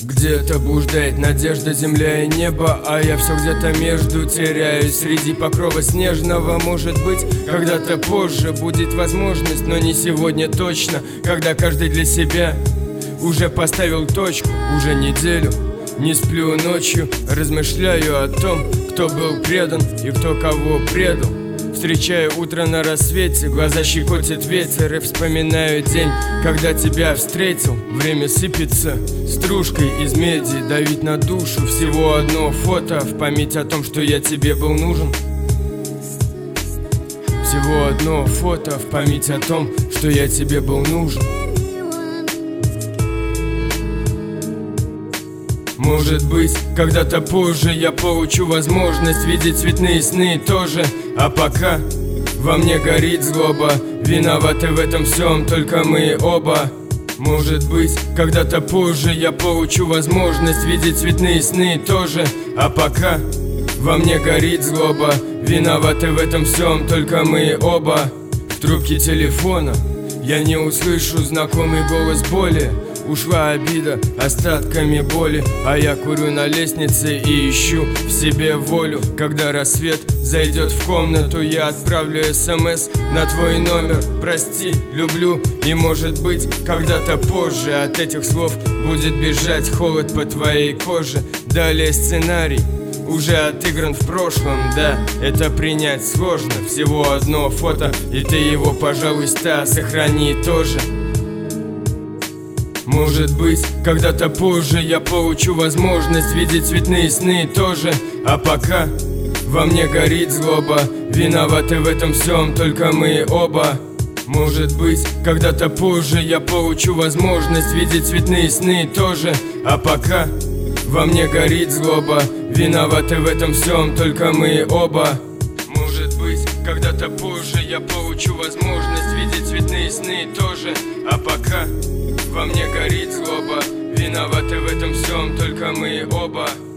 Где-то блуждает надежда, земля и небо, а я все где-то между теряюсь среди покрова снежного. Может быть, когда-то позже будет возможность, но не сегодня точно, когда каждый для себя уже поставил точку. Уже неделю не сплю ночью, размышляю о том, кто был предан и кто кого предал. Встречаю утро на рассвете, глаза щекотит ветер, и вспоминаю день, когда тебя встретил. Время сыпется стружкой из меди, давить на душу. Всего одно фото в память о том, что я тебе был нужен. Всего одно фото в память о том, что я тебе был нужен. Может быть, когда-то позже я получу возможность видеть цветные сны тоже. А пока во мне горит злоба, виноваты в этом всем только мы оба. Может быть, когда-то позже я получу возможность видеть цветные сны тоже. А пока во мне горит злоба, виноваты в этом всем только мы оба. В трубке телефона я не услышу знакомый голос боли. Ушла обида остатками боли, а я курю на лестнице и ищу в себе волю. Когда рассвет зайдет в комнату, я отправлю СМС на твой номер. Прости, люблю, и может быть, когда-то позже от этих слов будет бежать холод по твоей коже. Далее сценарий уже отыгран в прошлом, да, это принять сложно. Всего одно фото, и ты его, пожалуйста, сохрани тоже. Может быть, когда-то позже я получу возможность видеть цветные сны тоже. А пока во мне горит злоба, виноваты в этом всем только мы оба. Может быть, когда-то позже я получу возможность видеть цветные сны тоже. А пока во мне горит злоба, виноваты в этом всем только мы оба. Может быть, когда-то позже я получу возможность видеть цветные сны тоже. А пока во мне горит злоба, виноваты в этом всем только мы оба.